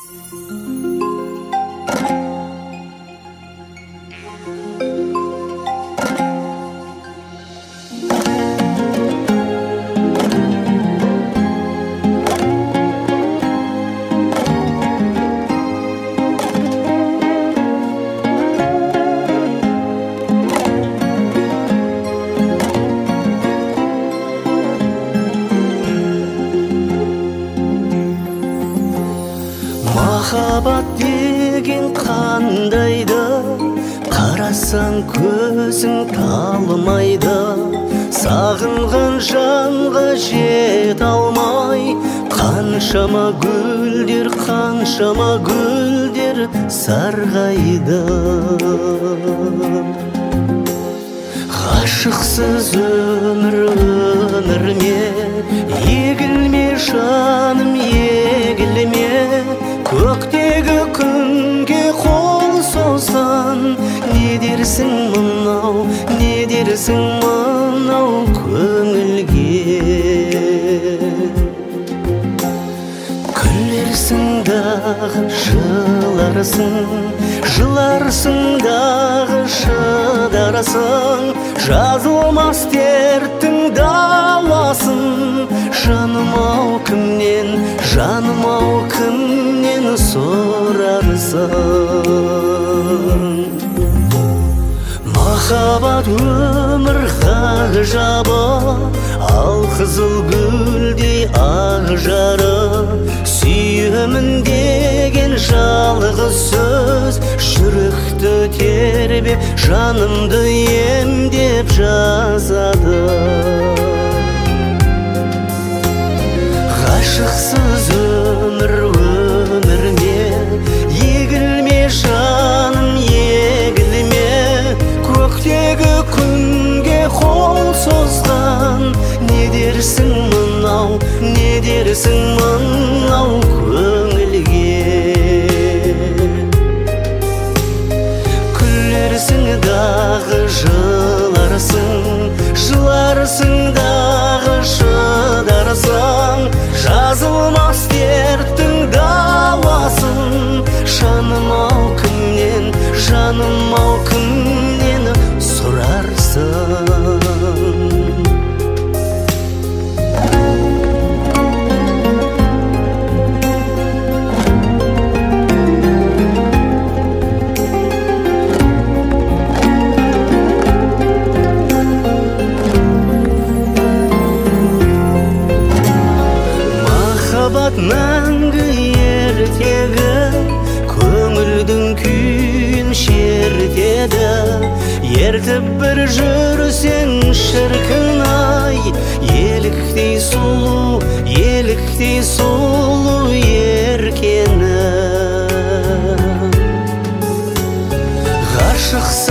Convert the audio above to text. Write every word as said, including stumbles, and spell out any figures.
Махаббат деген қандайды, қарасаң көзің талмайды. Сағынған жанға жете алмай, қаншама гүлдер, қаншама гүлдер сарғайды. Ғашықсыз өмір өмір ме, егілме жаным егілме. Көктегі күнге қол созған, не дерсің мынау, не дерсің мынау көңілге. Күлерсің дағы жыларсың, жыларсың дағы шыдарсың. Жазылмас дерттің дауасын, жаным-ау кімнен, жаным-ау кімнен сұрарсың. Махаббат өмір ғажабы, ал қызыл гүлдей ақ жары. Сүйемін деген жалғыз сөз, жүректі тербеп, жанымды емдеп жазады. Ғашықсыз өмір өмір ме, егілме жаным егілме. Көктегі күнге қол созған, не дерсің мынау, не дерсің мынау көңілге. Күлерсің дағы жыларсың, жыларсың дағы шыдарсың. Жазылмас дерттің дауасын, жаным-ау кімнен, жаным-ау кімнен сұрарсың. Махаббат мәңгі ертегі, көңілдің күйін шертеді. Ертіп бір жүрсең шіркін-ай, еліктей сұлу, еліктей сұлу еркені. Ғашық